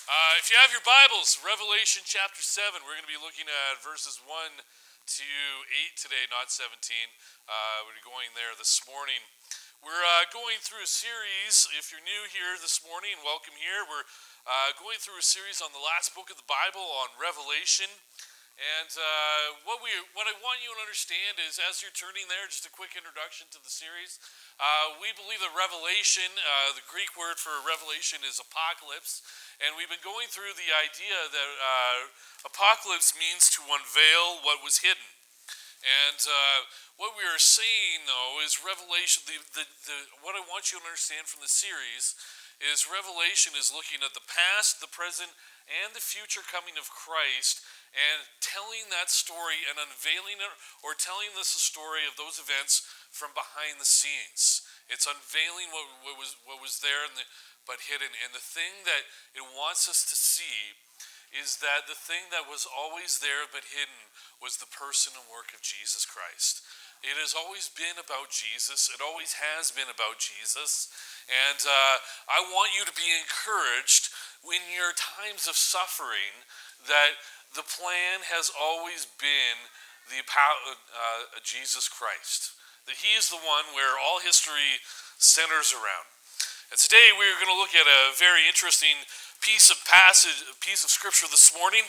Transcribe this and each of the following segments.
If you have your Bibles, Revelation chapter 7, we're going to be looking at verses 1 to 8 today, not 17. We're going there this morning. We're going through a series. If you're new here this morning, welcome here. We're going through a series on the last book of the Bible, on Revelation. And what I want you to understand is, as you're turning there, just a quick introduction to the series. We believe that Revelation, the Greek word for revelation is apocalypse, and we've been going through the idea that apocalypse means to unveil what was hidden. And what we are saying, though, is Revelation. What I want you to understand from the series is Revelation is looking at the past, the present, and the future coming of Christ, and telling that story and unveiling it, or telling us a story of those events from behind the scenes. It's unveiling what was there but hidden. And the thing that it wants us to see is that the thing that was always there but hidden was the person and work of Jesus Christ. It has always been about Jesus. It always has been about Jesus. And I want you to be encouraged in your times of suffering that the plan has always been Jesus Christ. That he is the one where all history centers around. And today we're going to look at a very interesting piece of scripture this morning.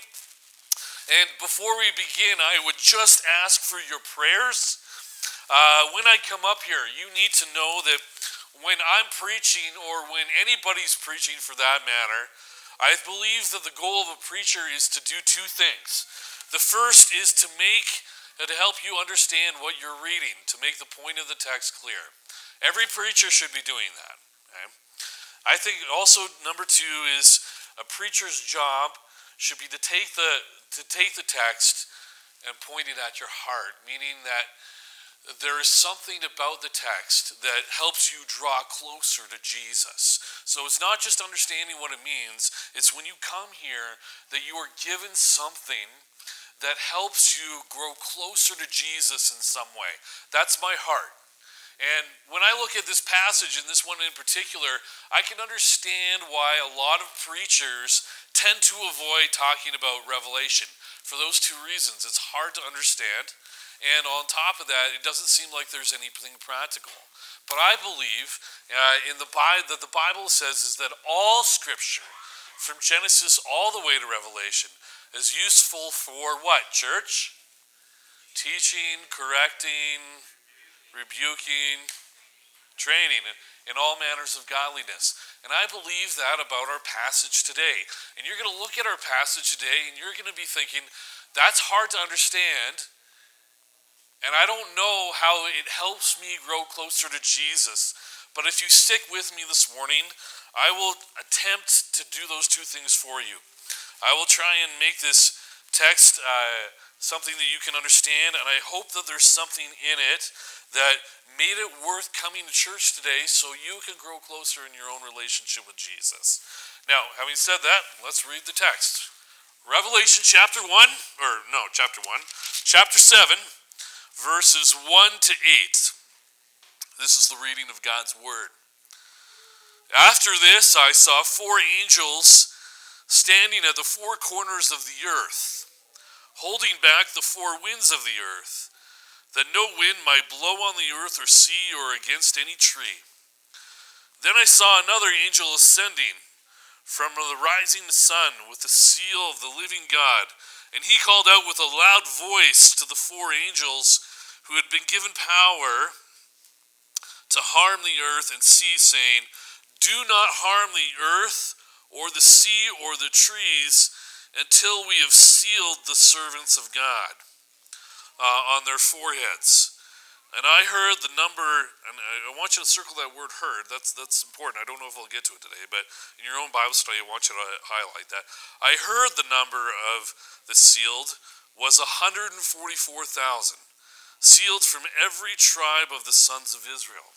And before we begin, I would just ask for your prayers. When I come up here, you need to know that when I'm preaching, or when anybody's preaching for that matter, I believe that the goal of a preacher is to do two things. The first is to help you understand what you're reading, to make the point of the text clear. Every preacher should be doing that. Okay? I think also number two is a preacher's job should be to take the text and point it at your heart, meaning that there is something about the text that helps you draw closer to Jesus. So it's not just understanding what it means, it's when you come here that you are given something that helps you grow closer to Jesus in some way. That's my heart. And when I look at this passage, and this one in particular, I can understand why a lot of preachers tend to avoid talking about Revelation. For those two reasons. It's hard to understand, and on top of that, it doesn't seem like there's anything practical. But I believe that the Bible says is that all Scripture, from Genesis all the way to Revelation, is useful for what, church? Teaching, correcting, rebuking, training in all manners of godliness. And I believe that about our passage today. And you're going to look at our passage today and you're going to be thinking, that's hard to understand, and I don't know how it helps me grow closer to Jesus. But if you stick with me this morning, I will attempt to do those two things for you. I will try and make this text something that you can understand, and I hope that there's something in it that made it worth coming to church today so you can grow closer in your own relationship with Jesus. Now, having said that, let's read the text. Revelation chapter 1, chapter 7, verses 1 to 8. This is the reading of God's word. After this, I saw four angels standing at the four corners of the earth, holding back the four winds of the earth, that no wind might blow on the earth or sea or against any tree. Then I saw another angel ascending from the rising sun with the seal of the living God, and he called out with a loud voice to the four angels who had been given power to harm the earth and sea, saying, "Do not harm the earth or the sea or the trees until we have sealed the servants of God on their foreheads." And I heard the number, and I want you to circle that word heard. That's important. I don't know if I'll get to it today, but in your own Bible study, I want you to highlight that. I heard the number of the sealed was 144,000, sealed from every tribe of the sons of Israel.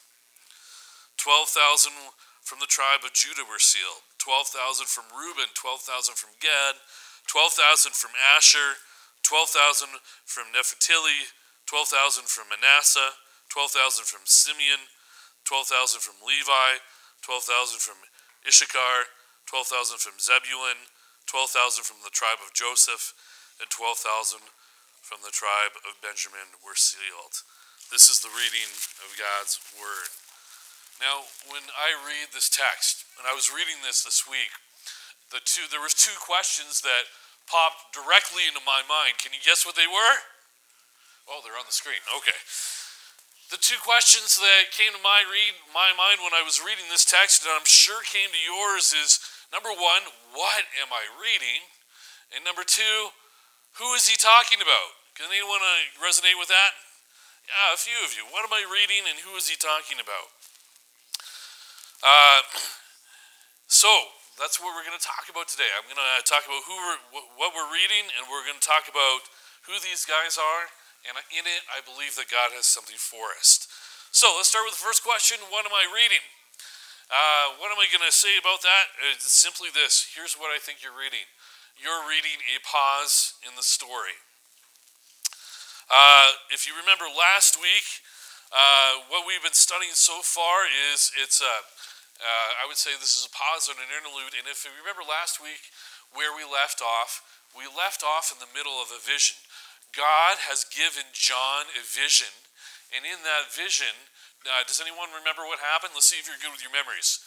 12,000 from the tribe of Judah were sealed, 12,000 from Reuben, 12,000 from Gad, 12,000 from Asher, 12,000 from Naphtali, 12,000 from Manasseh, 12,000 from Simeon, 12,000 from Levi, 12,000 from Issachar, 12,000 from Zebulun, 12,000 from the tribe of Joseph, and 12,000 from the tribe of Benjamin were sealed. This is the reading of God's word. Now, when I read this text, and I was reading this week, there was two questions that popped directly into my mind. Can you guess what they were? Oh, they're on the screen. Okay. The two questions that came to my mind when I was reading this text, and I'm sure came to yours, is number one, what am I reading? And number two, who is he talking about? Can anyone resonate with that? Yeah, a few of you. What am I reading and who is he talking about? So, that's what we're going to talk about today. I'm going to talk about what we're reading, and we're going to talk about who these guys are. And in it, I believe that God has something for us. So let's start with the first question. What am I reading? What am I going to say about that? It's simply this. Here's what I think you're reading. You're reading a pause in the story. If you remember last week, what we've been studying so far is I would say this is a pause on an interlude. And if you remember last week where we left off in the middle of a vision. God has given John a vision, and in that vision, does anyone remember what happened? Let's see if you're good with your memories.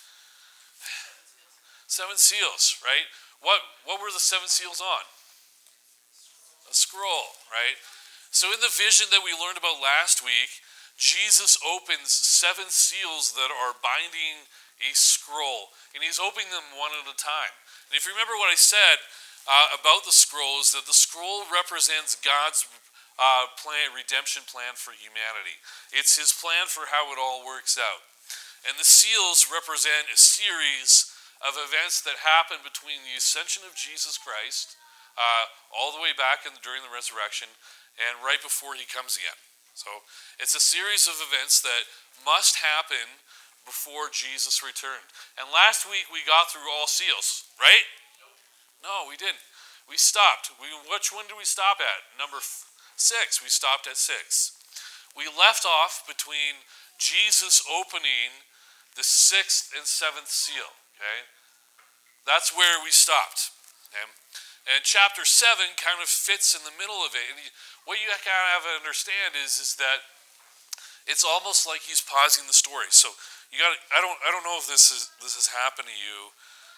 7 seals, right? What were the 7 seals on? A scroll, right? So in the vision that we learned about last week, Jesus opens 7 seals that are binding a scroll, and he's opening them one at a time. And if you remember what I said about the scroll, is that the scroll represents God's redemption plan for humanity. It's his plan for how it all works out. And the seals represent a series of events that happen between the ascension of Jesus Christ, all the way back during the resurrection, and right before he comes again. So it's a series of events that must happen before Jesus returned. And last week we got through all seals, right? No, we didn't. We stopped. Which one did we stop at? Number 6. We stopped at 6. We left off between Jesus opening the 6th and 7th seal. Okay, that's where we stopped. Okay? And chapter 7 kind of fits in the middle of it. And what you kind of have to understand is that it's almost like he's pausing the story. So you got. I don't know if this has happened to you.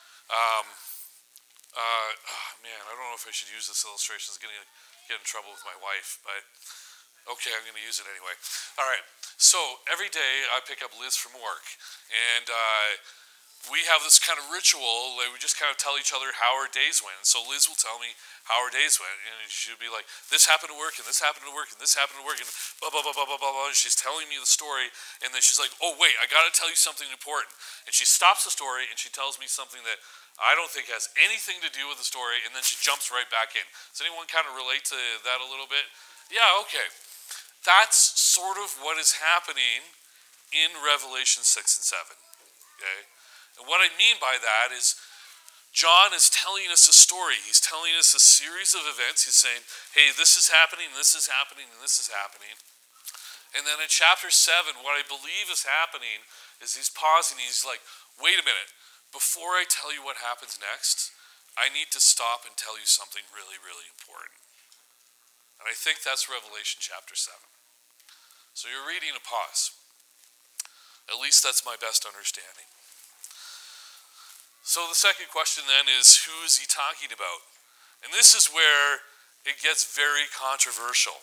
I don't know if I should use this illustration. It's going to get in trouble with my wife, but okay, I'm going to use it anyway. All right, so every day I pick up Liz from work, and we have this kind of ritual that we just kind of tell each other how our days went. So Liz will tell me how our days went, and she'll be like, this happened to work, and this happened to work, and this happened to work, and blah, blah, blah, blah, blah, blah, blah. And she's telling me the story, and then she's like, oh, wait, I got to tell you something important. And she stops the story, and she tells me something that I don't think has anything to do with the story, and then she jumps right back in. Does anyone kind of relate to that a little bit? Yeah, okay. That's sort of what is happening in Revelation 6 and 7. Okay? And what I mean by that is John is telling us a story. He's telling us a series of events. He's saying, hey, this is happening, this is happening, and this is happening. And then in chapter 7, what I believe is happening is he's pausing. He's like, wait a minute. Before I tell you what happens next, I need to stop and tell you something really, really important. And I think that's Revelation chapter 7. So you're reading a pause. At least that's my best understanding. So the second question then is, who is he talking about? And this is where it gets very controversial.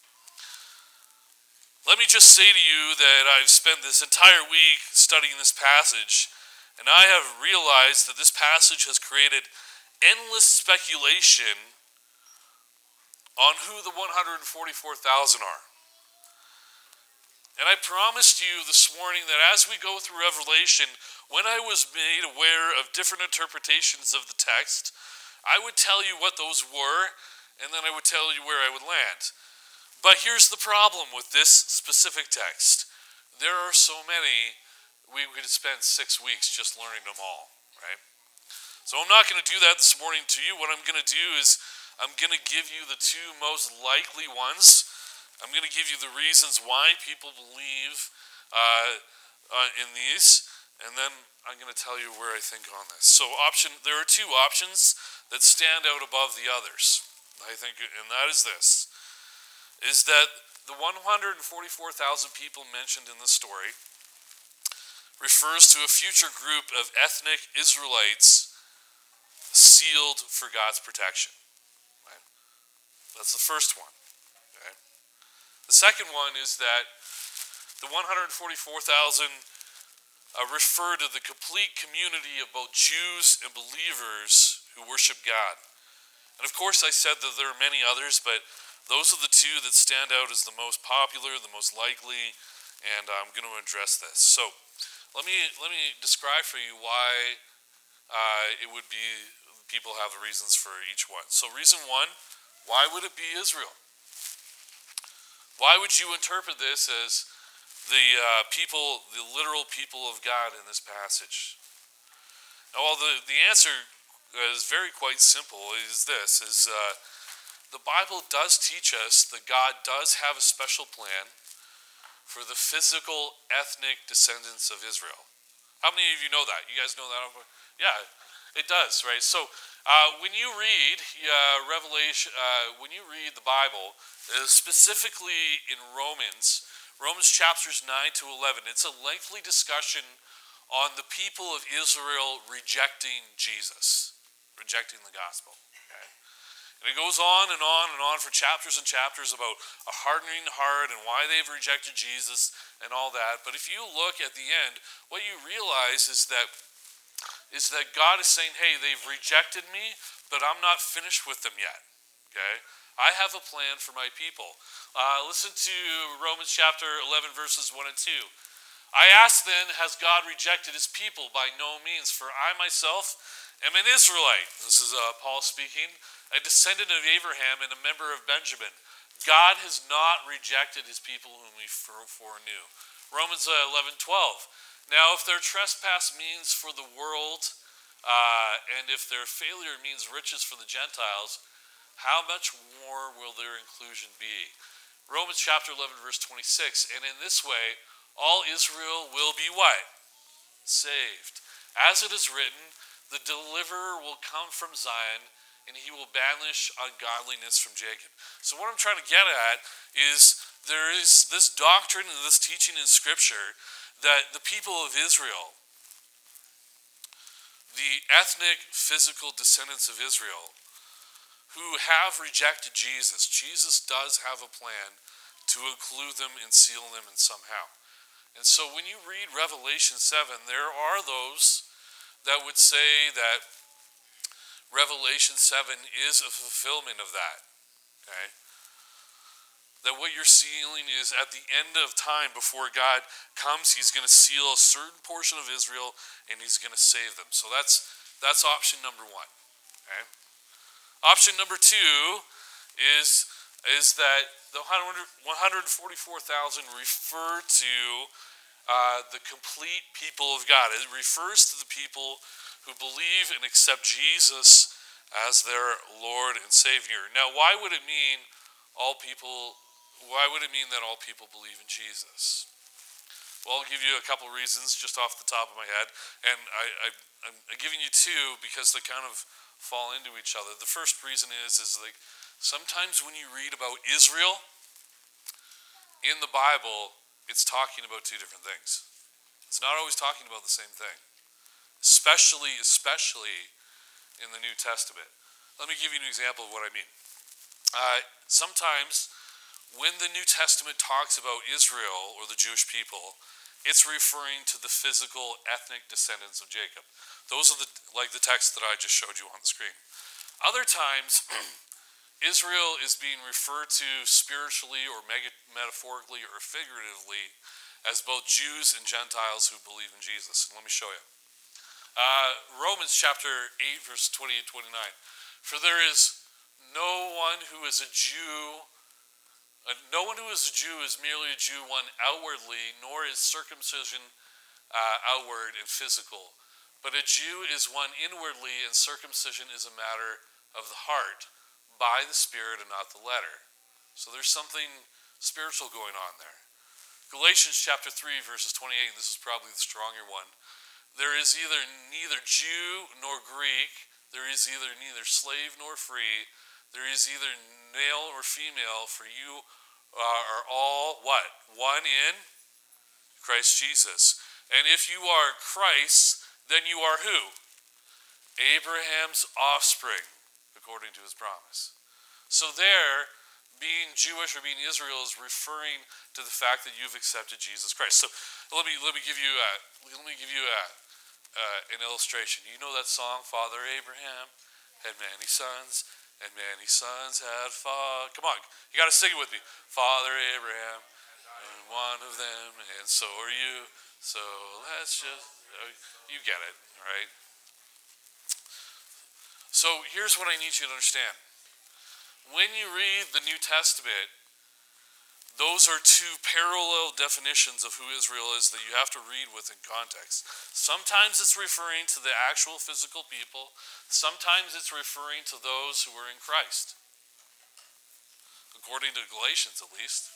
Let me just say to you that I've spent this entire week studying this passage, and I have realized that this passage has created endless speculation on who the 144,000 are. And I promised you this morning that as we go through Revelation, when I was made aware of different interpretations of the text, I would tell you what those were, and then I would tell you where I would land. But here's the problem with this specific text. There are so many, we could spend 6 weeks just learning them all, right? So I'm not going to do that this morning to you. What I'm going to do is I'm going to give you the 2 most likely ones. I'm going to give you the reasons why people believe in these. and then I'm going to tell you where I think on this. So there are two options that stand out above the others, I think, and that is this, is that the 144,000 people mentioned in the story refers to a future group of ethnic Israelites sealed for God's protection. Right? That's the first one. Okay? The second one is that the 144,000 refer to the complete community of both Jews and believers who worship God. And of course I said that there are many others, but those are the two that stand out as the most popular, the most likely, and I'm going to address this. So let me describe for you why it would be, people have the reasons for each one. So reason one, why would it be Israel? Why would you interpret this as the literal people of God in this passage? Now, well, the answer is quite simple. The Bible does teach us that God does have a special plan for the physical, ethnic descendants of Israel. How many of you know that? You guys know that? Yeah, it does, right? So when you read Revelation, when you read the Bible, specifically in Romans chapters 9 to 11, it's a lengthy discussion on the people of Israel rejecting Jesus, rejecting the gospel. Okay? And it goes on and on and on for chapters and chapters about a hardening heart and why they've rejected Jesus and all that. But if you look at the end, what you realize is that God is saying, hey, they've rejected me, but I'm not finished with them yet. Okay? I have a plan for my people. Listen to Romans chapter 11, verses 1 and 2. I ask then, has God rejected his people? By no means, for I myself am an Israelite. This is Paul speaking, a descendant of Abraham and a member of Benjamin. God has not rejected his people whom he foreknew. Romans 11:12. Now, if their trespass means for the world, and if their failure means riches for the Gentiles, how much more will their inclusion be? Romans chapter 11, verse 26. And in this way, all Israel will be what? Saved. As it is written, the deliverer will come from Zion, and he will banish ungodliness from Jacob. So what I'm trying to get at is there is this doctrine and this teaching in Scripture that the people of Israel, the ethnic, physical descendants of Israel, who have rejected Jesus, Jesus does have a plan to include them and seal them in somehow. And so when you read Revelation 7, there are those that would say that Revelation 7 is a fulfillment of that. Okay? That what you're sealing is at the end of time, before God comes, he's going to seal a certain portion of Israel and he's going to save them. So that's option number one. Okay? Option number two is that the 144,000 refer to the complete people of God. It refers to the people who believe and accept Jesus as their Lord and Savior. Now, why would it mean that all people believe in Jesus? Well, I'll give you a couple reasons just off the top of my head, and I'm giving you two because they kind of fall into each other. The first reason is like sometimes when you read about Israel in the Bible, it's talking about two different things. It's not always talking about the same thing, especially in the New Testament. Let me give you an example of what I mean. Sometimes when the New Testament talks about Israel or the Jewish people, it's referring to the physical, ethnic descendants of Jacob. Those are like the text that I just showed you on the screen. Other times, Israel is being referred to spiritually or metaphorically or figuratively as both Jews and Gentiles who believe in Jesus. And let me show you. Romans chapter 8, verse 28-29. For there is no one who is a Jew is merely a Jew, one outwardly, nor is circumcision outward and physical. But a Jew is one inwardly, and circumcision is a matter of the heart, by the Spirit and not the letter. So there's something spiritual going on there. Galatians chapter 3, verses 28, this is probably the stronger one. There is either neither Jew nor Greek. There is either neither slave nor free. There is either male or female, for you are all what? One in Christ Jesus. And if you are Christ, then you are who? Abraham's offspring, according to his promise. So there, being Jewish or being Israel is referring to the fact that you've accepted Jesus Christ. So let me give you an illustration. You know that song, Father Abraham had many sons, and many sons had fathered. Come on, you got to sing it with me. Father Abraham, and one of them, and so are you. So let's just, you get it, all right? So here's what I need you to understand. When you read the New Testament, those are two parallel definitions of who Israel is that you have to read with in context. Sometimes it's referring to the actual physical people. Sometimes it's referring to those who are in Christ. According to Galatians, at least.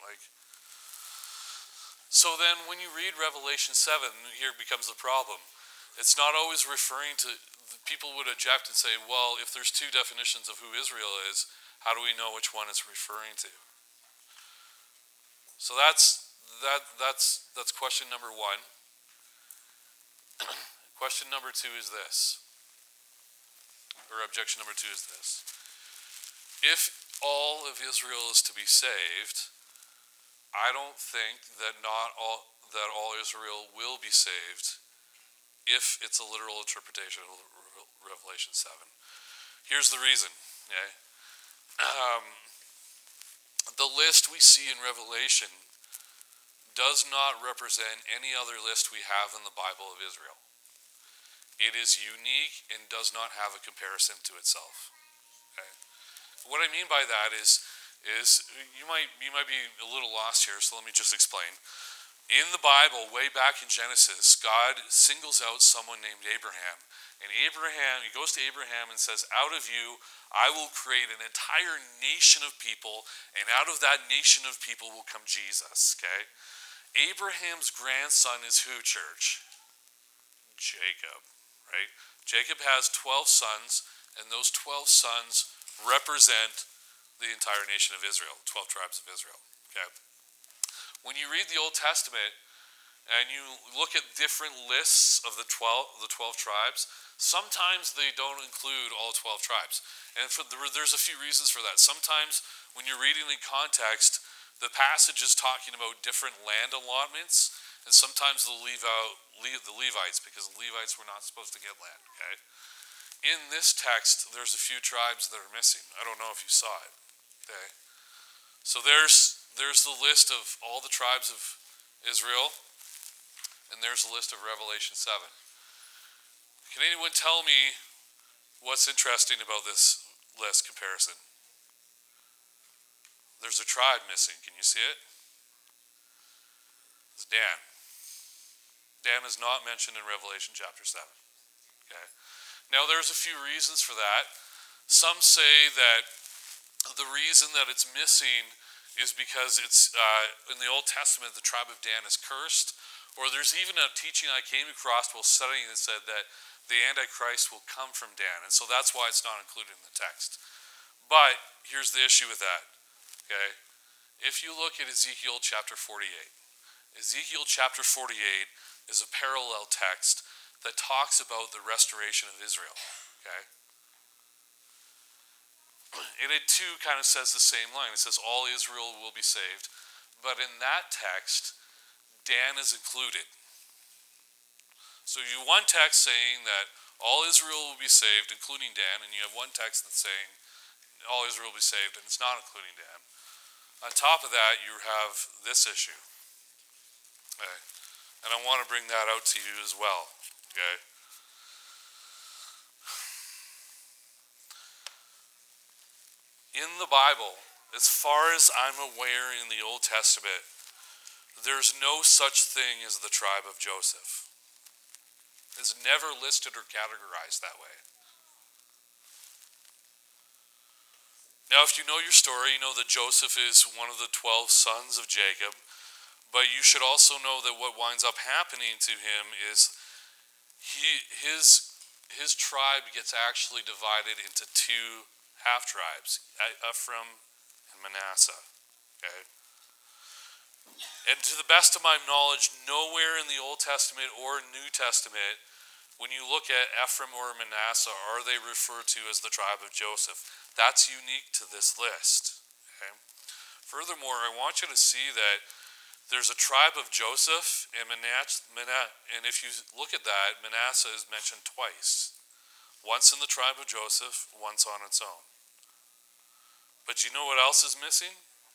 So then when you read Revelation 7, here becomes the problem. It's not always referring to, people would object and say, well, if there's two definitions of who Israel is, how do we know which one it's referring to? So that's question number one. Question number two is this, or objection number two is this. If all of Israel is to be saved, I don't think that all Israel will be saved if it's a literal interpretation of Revelation 7. Here's the reason. Okay? The list we see in Revelation does not represent any other list we have in the Bible of Israel. It is unique and does not have a comparison to itself. Okay? What I mean by that is you might be a little lost here, so let me just explain. In the Bible, way back in Genesis, God singles out someone named Abraham. And Abraham, he goes to Abraham and says, out of you, I will create an entire nation of people, and out of that nation of people will come Jesus, okay? Abraham's grandson is who, church? Jacob, right? Jacob has 12 sons, and those 12 sons represent the entire nation of Israel, 12 tribes of Israel, okay? When you read the Old Testament, and you look at different lists of the 12 tribes, sometimes they don't include all 12 tribes. And there's a few reasons for that. Sometimes when you're reading in context, the passage is talking about different land allotments, and sometimes they'll leave out the Levites because the Levites were not supposed to get land. Okay? In this text, there's a few tribes that are missing. I don't know if you saw it. Okay? So there's the list of all the tribes of Israel, and there's a list of Revelation 7. Can anyone tell me what's interesting about this list comparison? There's a tribe missing. Can you see it? It's Dan. Dan is not mentioned in Revelation chapter 7. Okay. Now there's a few reasons for that. Some say that the reason that it's missing is because it's in the Old Testament the tribe of Dan is cursed. Or there's even a teaching I came across while studying that said that the Antichrist will come from Dan. And so that's why it's not included in the text. But here's the issue with that. Okay? If you look at Ezekiel chapter 48, Ezekiel chapter 48 is a parallel text that talks about the restoration of Israel. Okay? And it too kind of says the same line. It says all Israel will be saved. But in that text, Dan is included. So you have one text saying that all Israel will be saved, including Dan, and you have one text that's saying all Israel will be saved, and it's not including Dan. On top of that, you have this issue. Okay? And I want to bring that out to you as well. Okay? In the Bible, as far as I'm aware in the Old Testament, there's no such thing as the tribe of Joseph. It's never listed or categorized that way. Now, if you know your story, you know that Joseph is one of the 12 sons of Jacob, but you should also know that what winds up happening to him is his tribe gets actually divided into two half tribes, Ephraim and Manasseh. Okay? And to the best of my knowledge, nowhere in the Old Testament or New Testament, when you look at Ephraim or Manasseh, are they referred to as the tribe of Joseph. That's unique to this list. Okay? Furthermore, I want you to see that there's a tribe of Joseph, and and if you look at that, Manasseh is mentioned twice. Once in the tribe of Joseph, once on its own. But you know what else is missing?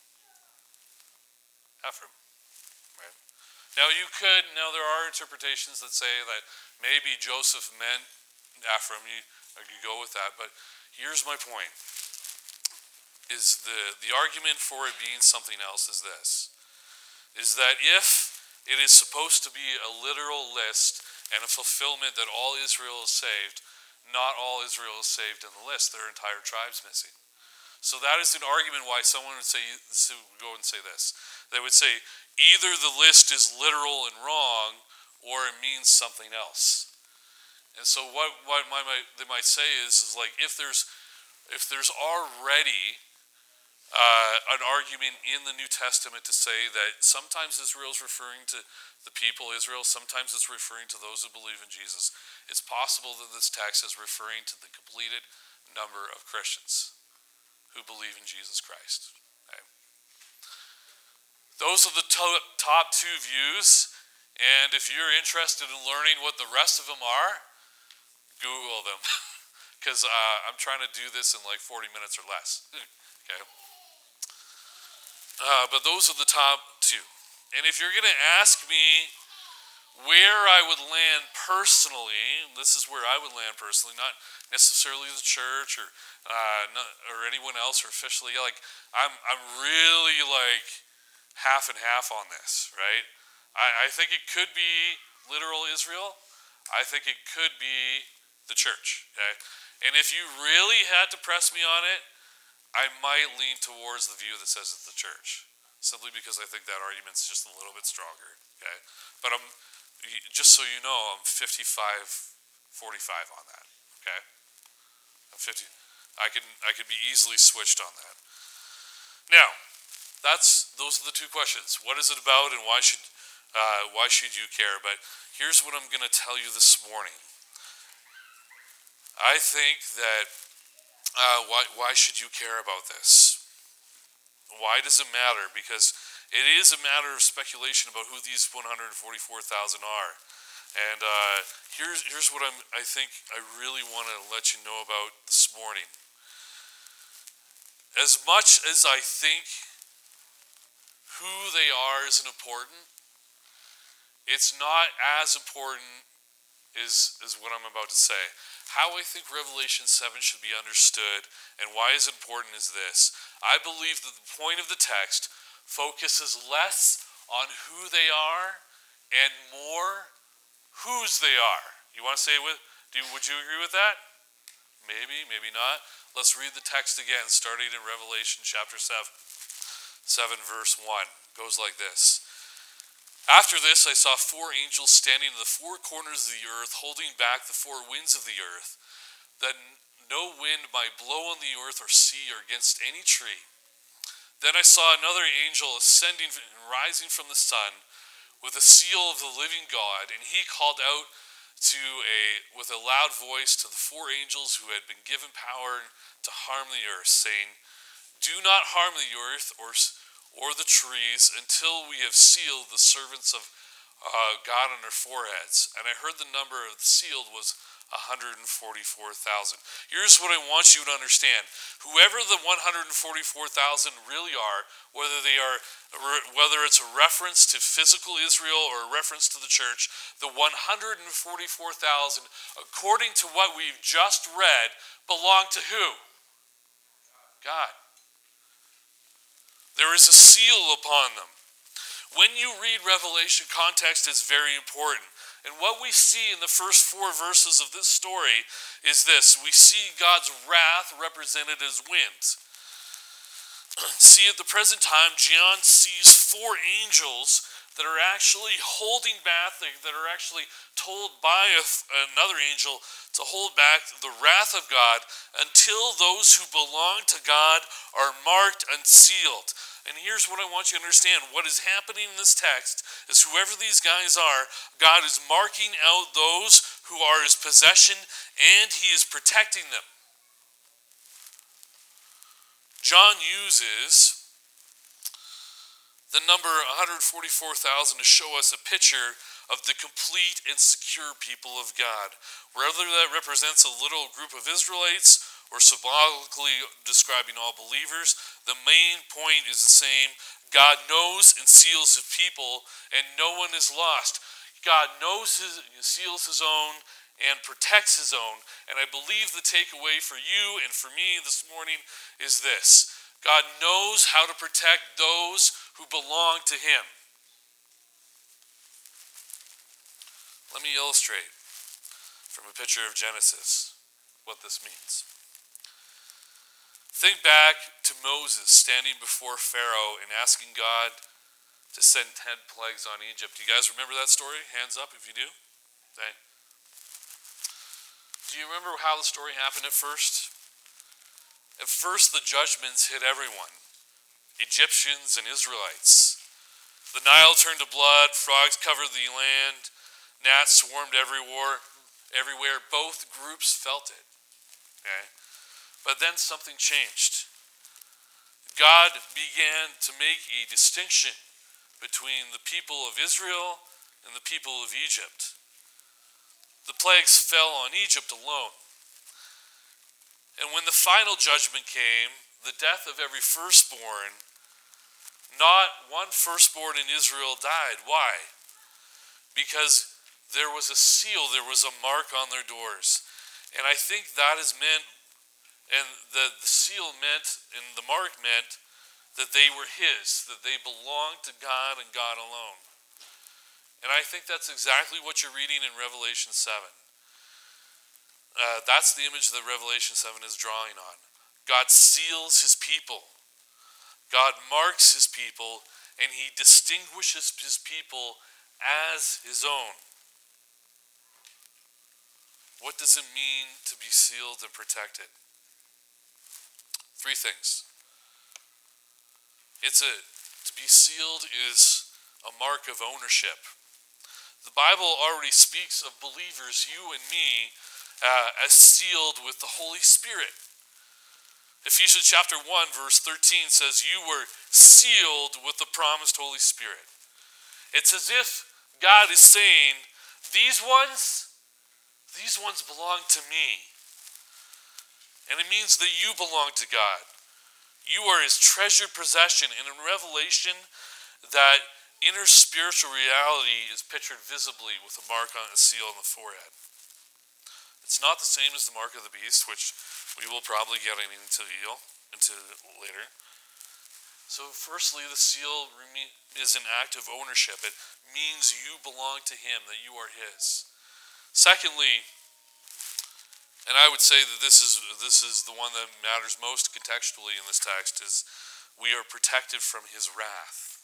Ephraim. Right? Now there are interpretations that say that maybe Joseph meant Ephraim. You go with that, but here's my point. Is the argument for it being something else is this. Is that if it is supposed to be a literal list and a fulfillment that all Israel is saved, not all Israel is saved in the list. Their entire tribe's missing. So that is an argument why someone would go and say this. They would say either the list is literal and wrong, or it means something else. And so what they might say is like if there's already an argument in the New Testament to say that sometimes Israel is referring to the people Israel, sometimes it's referring to those who believe in Jesus. It's possible that this text is referring to the completed number of Christians who believe in Jesus Christ. Okay. Those are the top two views, and if you're interested in learning what the rest of them are, Google them, because I'm trying to do this in like 40 minutes or less. Okay. But those are the top two. And if you're going to ask me where I would land personally, this is where I would land personally, not necessarily the church or anyone else or officially. Like I'm really like half and half on this, right? I think it could be literal Israel. I think it could be the church. Okay, and if you really had to press me on it, I might lean towards the view that says it's the church, simply because I think that argument's just a little bit stronger. Okay, but just so you know, I'm 55-45 on that. Okay, I'm 50. I could be easily switched on that. Now, those are the two questions. What is it about, and why should you care? But here's what I'm going to tell you this morning. I think that. Why should you care about this? Why does it matter? Because it is a matter of speculation about who these 144,000 are. And here's what I think I really want to let you know about this morning. As much as I think who they are isn't important, it's not as important as what I'm about to say. How I think Revelation 7 should be understood and why it's important is this. I believe that the point of the text focuses less on who they are and more whose they are. You want to say would you agree with that? Maybe, maybe not. Let's read the text again, starting in Revelation chapter 7 verse 1. It goes like this. After this, I saw four angels standing in the four corners of the earth, holding back the four winds of the earth, that no wind might blow on the earth or sea or against any tree. Then I saw another angel ascending and rising from the sun with a seal of the living God, and he called out with a loud voice to the four angels who had been given power to harm the earth, saying, "Do not harm the earth or the trees until we have sealed the servants of God on their foreheads." And I heard the number of the sealed was 144,000. Here's what I want you to understand. Whoever the 144,000 really are, whether it's a reference to physical Israel or a reference to the church, the 144,000, according to what we've just read, belong to who? God. There is a seal upon them. When you read Revelation, context is very important. And what we see in the first four verses of this story is this. We see God's wrath represented as wind. See, at the present time, John sees four angels that are actually holding back, that are actually told by another angel to hold back the wrath of God until those who belong to God are marked and sealed. And here's what I want you to understand. What is happening in this text is whoever these guys are, God is marking out those who are his possession, and he is protecting them. John uses the number 144,000 to show us a picture of the complete and secure people of God. Whether that represents a little group of Israelites or symbolically describing all believers, the main point is the same. God knows and seals his people, and no one is lost. God knows, seals his own, and protects his own. And I believe the takeaway for you and for me this morning is this: God knows how to protect those who belong to him. Let me illustrate from a picture of Genesis what this means. Think back to Moses standing before Pharaoh and asking God to send 10 plagues on Egypt. Do you guys remember that story? Hands up if you do. Okay. Do you remember how the story happened at first? At first, the judgments hit everyone, Egyptians and Israelites. The Nile turned to blood, frogs covered the land, gnats swarmed everywhere. Both groups felt it. Okay? But then something changed. God began to make a distinction between the people of Israel and the people of Egypt. The plagues fell on Egypt alone. And when the final judgment came, the death of every firstborn, not one firstborn in Israel died. Why? Because there was a seal, there was a mark on their doors. And I think that is meant, and the seal meant, and the mark meant, that they were his, that they belonged to God and God alone. And I think that's exactly what you're reading in Revelation 7. That's the image that Revelation 7 is drawing on. God seals his people. God marks his people, and he distinguishes his people as his own. What does it mean to be sealed and protected? 3 things. To be sealed is a mark of ownership. The Bible already speaks of believers, you and me, as sealed with the Holy Spirit. Ephesians chapter 1 verse 13 says you were sealed with the promised Holy Spirit. It's as if God is saying, these ones belong to me. And it means that you belong to God. You are his treasured possession. And in Revelation, that inner spiritual reality is pictured visibly with a mark on a seal on the forehead. It's not the same as the mark of the beast, which we will probably get into later. So firstly, the seal is an act of ownership. It means you belong to him, that you are his. Secondly, and I would say that this is the one that matters most contextually in this text, is we are protected from his wrath.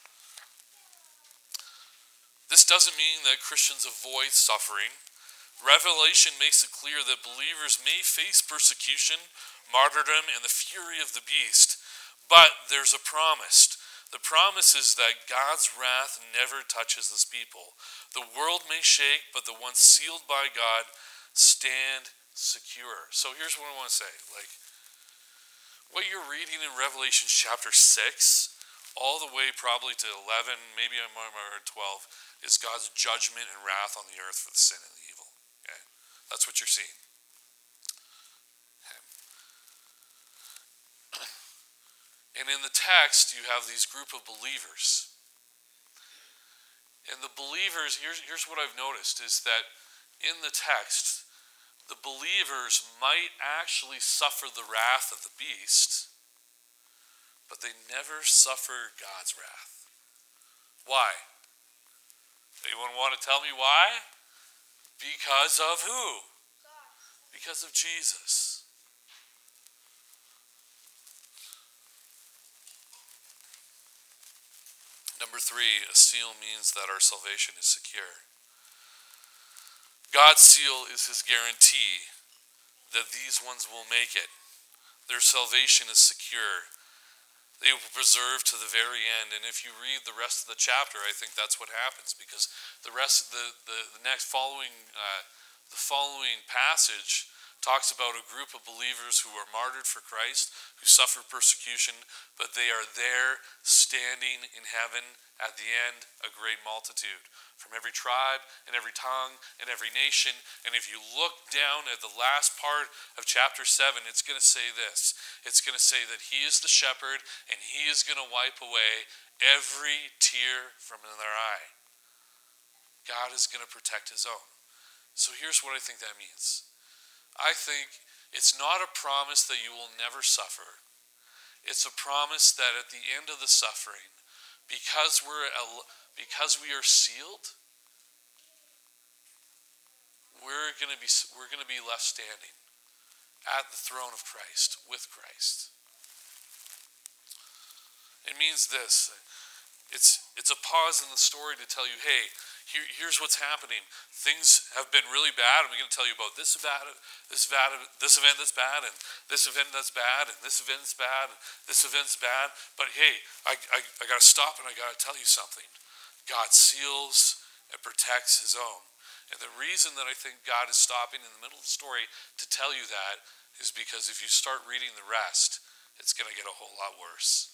This doesn't mean that Christians avoid suffering. Revelation makes it clear that believers may face persecution, martyrdom, and the fury of the beast, but there's a promise. The promise is that God's wrath never touches his people. The world may shake, but the ones sealed by God stand secure. So here's what I want to say. What you're reading in Revelation chapter 6, all the way probably to 11, maybe I'm on 12, is God's judgment and wrath on the earth for the sin and the evil. Okay? That's what you're seeing. Okay. And in the text, you have these group of believers. And the believers, here's what I've noticed, is that in the text, the believers might actually suffer the wrath of the beast, but they never suffer God's wrath. Why? Anyone want to tell me why? Because of who? Because of Jesus. Now Number 3, a seal means that our salvation is secure. God's seal is his guarantee that these ones will make it. Their salvation is secure. They will preserve to the very end. And if you read the rest of the chapter, I think that's what happens, because the rest, the next following, the following passage talks about a group of believers who are martyred for Christ, who suffer persecution, but they are there standing in heaven at the end, a great multitude from every tribe and every tongue and every nation. And if you look down at the last part of chapter 7, it's going to say this. It's going to say that he is the shepherd and he is going to wipe away every tear from their eye. God is going to protect his own. So here's what I think that means. I think it's not a promise that you will never suffer. It's a promise that at the end of the suffering, because we are sealed, we're going to be left standing at the throne of Christ, with Christ. It means this. It's a pause in the story to tell you, hey, here's what's happening. Things have been really bad, and we're going to tell you about this event that's bad, and this event that's bad, and this event's bad, and this event's bad. But hey, I got to stop and I got to tell you something. God seals and protects his own. And the reason that I think God is stopping in the middle of the story to tell you that is because if you start reading the rest, it's going to get a whole lot worse.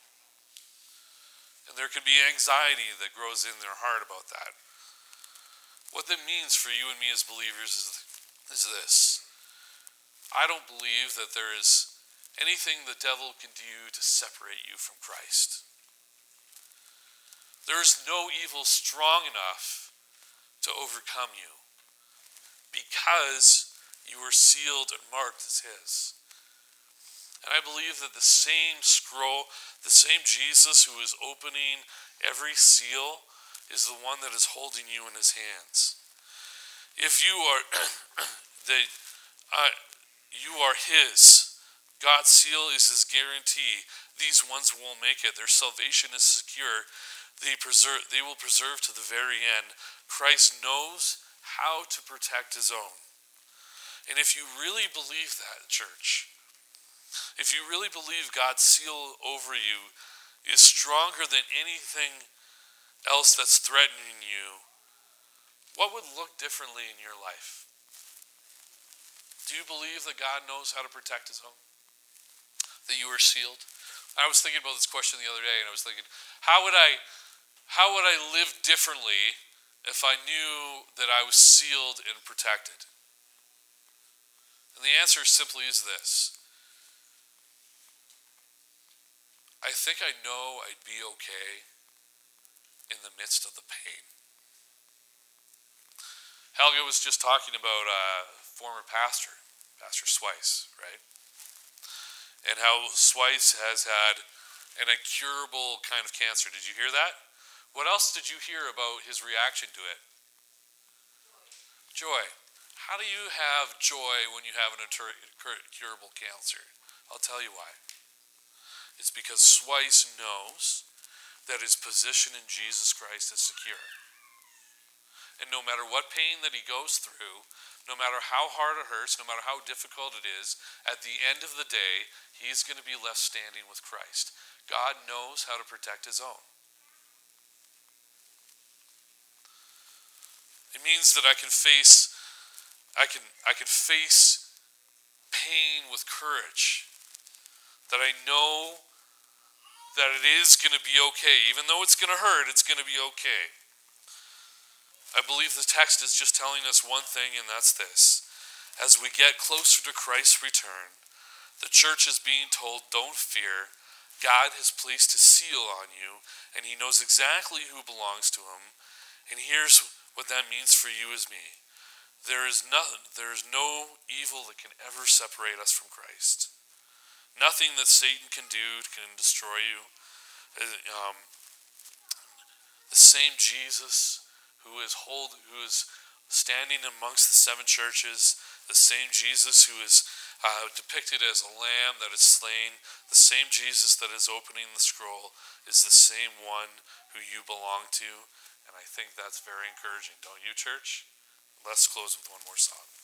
And there can be anxiety that grows in their heart about that. What that means for you and me as believers is this. I don't believe that there is anything the devil can do to separate you from Christ. There is no evil strong enough to overcome you because you are sealed and marked as his. And I believe that the same scroll, the same Jesus who is opening every seal is the one that is holding you in his hands. If you are you are his, God's seal is his guarantee. These ones won't make it. Their salvation is secure. They will preserve to the very end. Christ knows how to protect his own. And if you really believe that, church, if you really believe God's seal over you is stronger than anything else that's threatening you, what would look differently in your life? Do you believe that God knows how to protect his own? That you are sealed? I was thinking about this question the other day, and I was thinking, how would I live differently if I knew that I was sealed and protected? And the answer simply is this. I think I know I'd be okay in the midst of the pain. Helga was just talking about former pastor, Pastor Swice, right? And how Swice has had an incurable kind of cancer. Did you hear that? What else did you hear about his reaction to it? Joy. How do you have joy when you have an incurable cancer? I'll tell you why. It's because Swice knows that his position in Jesus Christ is secure. And no matter what pain that he goes through, no matter how hard it hurts, no matter how difficult it is, at the end of the day, he's going to be left standing with Christ. God knows how to protect his own. It means that I can face pain with courage. That I know that it is going to be okay. Even though it's going to hurt, it's going to be okay. I believe the text is just telling us one thing, and that's this. As we get closer to Christ's return, the church is being told, don't fear. God has placed a seal on you, and he knows exactly who belongs to him. And here's what that means for you as me. There is no evil that can ever separate us from Christ. Nothing that Satan can do can destroy you. The same Jesus who is standing amongst the seven churches, the same Jesus who is depicted as a lamb that is slain. The same Jesus that is opening the scroll is the same one who you belong to. And I think that's very encouraging, don't you, church? Let's close with one more song.